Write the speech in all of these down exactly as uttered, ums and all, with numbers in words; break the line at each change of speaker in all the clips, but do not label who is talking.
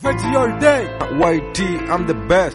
Veggie all day.
Y T, I'm the best.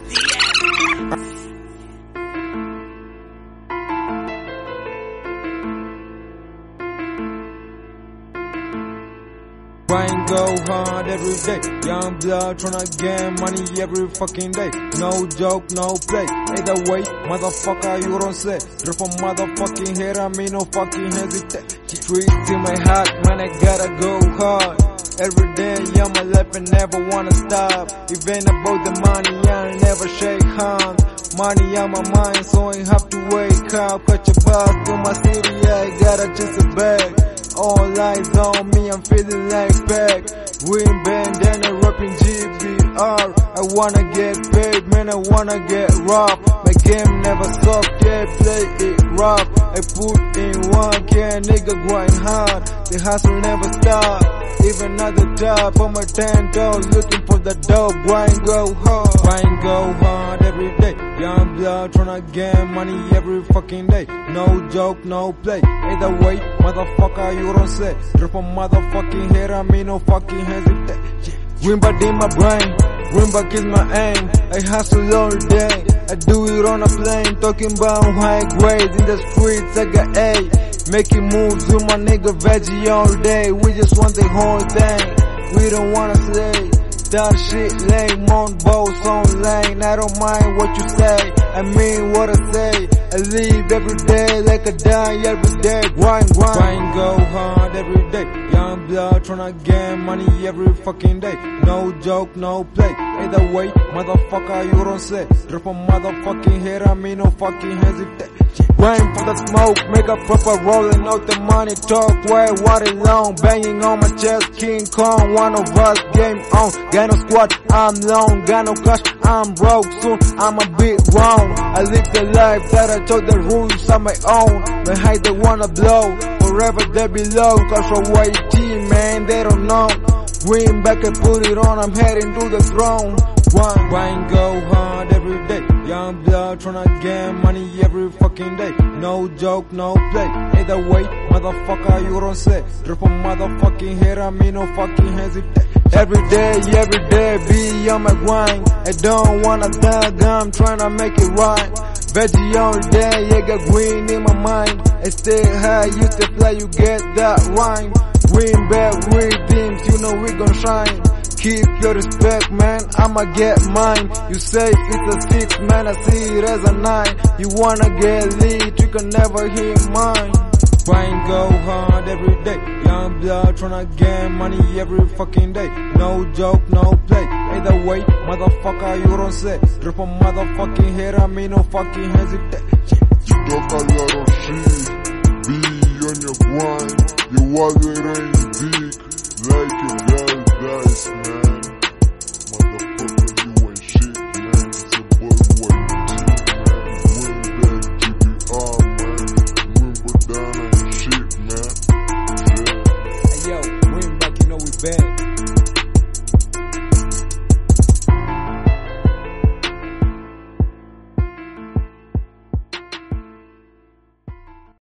Grind go hard every day. Young blood tryna get money every fucking day. No joke, no play. Either way, motherfucker, you don't say. Drop a motherfucking head, I mean no fucking hesitate. Streets in my heart, man, I gotta go hard. Every day, yeah, my life, I never wanna stop. Even about the money, I never shake hands. Money on my mind, so I have to wake up. Catch a bus to my city, yeah, I gotta chase a bag. All eyes on me, I'm feeling like back. Win bandana, rapping G B R. I wanna get paid, man, I wanna get rough. My game never stop, yeah, play it rough. I put in one, can nigga grind hard. The hustle never stop. Even at the top of my ten toes, looking for the dope. Grind go hard, grind go hard every day. Young blood tryna get money every fucking day. No joke, no play. Either way, motherfucker, you don't say. Drop a motherfucking head, I mean no fucking hesitate. Win back in my brain, win back is my aim. I hustle all day, I do it on a plane. Talking about high grades in the streets, I got A. Making moves with my nigga Veggie all day. We just want the whole thing, we don't wanna say that shit lame on both on lane. I don't mind what you say, I mean what I say. I live every day like I die every day. Grind, grind, grind go hard every day. Young blood tryna get money every fucking day. No joke, no play. Either way, motherfucker, you don't say. Drop a motherfucking head, I mean no fucking hesitate. Grind for the smoke, make a proper rolling out the money talk. Way water long, banging on my chest, King Kong. One of us, game on. Got no squad, I'm long. Got no cash, I'm broke. Soon I'm a bit wrong. I live the life that I told the rules on my own. My height they wanna blow, forever they below. Cause for Y T, man, they don't know. Win back and put it on, I'm heading to the throne. Grind, grind go hard every day. Young blood tryna get money every fucking day. No joke, no play. Either way, motherfucker, you don't say. Drop a motherfucking head, I mean no fucking hesitate. Every day, every day, be on my grind. I don't wanna die, I'm tryna make it right. Veggie all day, yeah, got green in my mind. I stay high, you stay fly, you get that rhyme. Win back with teams, you know we gon' shine. Keep your respect, man, I'ma get mine. You say it's a six, man, I see it as a nine. You wanna get lit, you can never hit mine. Grind go hard every day. Young blood tryna get money every fucking day. No joke, no play. Either way, motherfucker, you don't say. Drop a motherfucking head, I mean no fucking hesitate.
You talk a lot of shit, be on your grind. You walk it in